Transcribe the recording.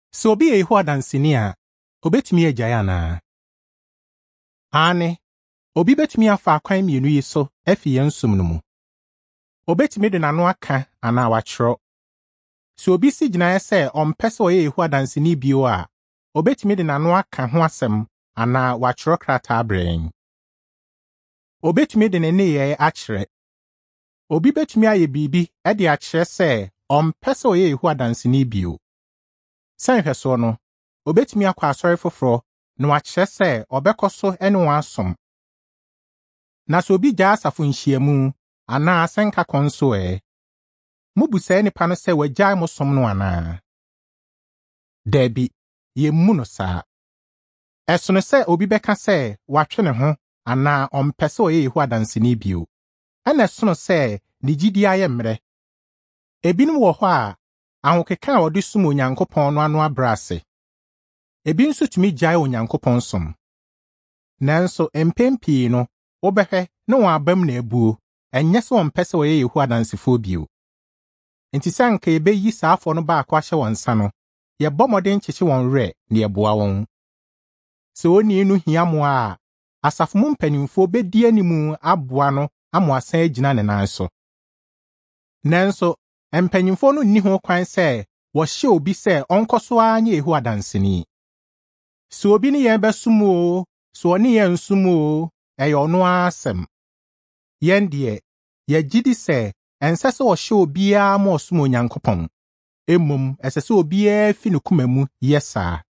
So obi ehu adansini a obetumi agyae ana? Ane, obi betumi afa akwan mienu yi so afi yɛn som no mu. Obetumi de n'ano aka ana wakyerɛ. So obi si gyinae sɛ ɔmpɛ sɛ ɔyɛ ehu adansini bio a, obetumi de n'ano aka ho asɛm ana wakyerɛ krataa brɛn. Obetumi de ne nneyɛe akyerɛ. Obi betumi ayɛ biribi de akyerɛ sɛ ɔmpɛ sɛ ɔyɛ ehu adansini bio. Sɛ nhwɛso no, obetumi akɔ asɔre foforo na wakyerɛ sɛ ɔbɛkɔ so ne wɔn asom. Na sɛ obi gyaa asafo nhyiamu anaa asɛnka kɔ nso mubu saa nipa no sɛ wagyae mo som no anaa? Dabi, yemmu no saa. Ɛsono sɛ obi bɛka sɛ watwe ne ho anaa ɔmpɛ sɛ ɔyɛ ehu adansini bio. Ɛna ɛsono sɛ ne gyidi ayɛ mmerɛ. Ebinom wɔ hɔ a ahokeka a wɔde som Onyankopɔn no ano abrɛ ase. Ebi nso tumi gyae Onyankopɔn som. Nanso mpɛn pii no, wobɛhwɛ na wɔn abam na abuo, ɛnyɛ sɛ wɔmpɛ sɛ ɔyɛ ehu adansifo bio. Enti sɛ nka yebeyi saa afɔ no baako ahyɛ wɔn nsa no, yɛbɔ mmɔden kyekye wɔn werɛ na yɛboa wɔn. Sɛ onii no hia mmoa a, asafo mu mpanimfo bedi animu aboa no ama asan agyina ne nan so. Nanso, mpanyimfo no nni ho kwan sɛ wɔhyɛ obi sɛ ɔnkɔ so ara nyɛ ehu adansini. Sɛ obi ne yɛn bɛsom o, sɛ ɔne yɛn nsom o, ɛyɛ ɔno ara asɛm. Yɛn deɛ, yɛgye di sɛ ɛnsɛ sɛ ɔhyɛ obiara ma ɔsom Onyankopɔn. Mmom, ɛsɛ sɛ obiara fi ne koma mu yɛ saa.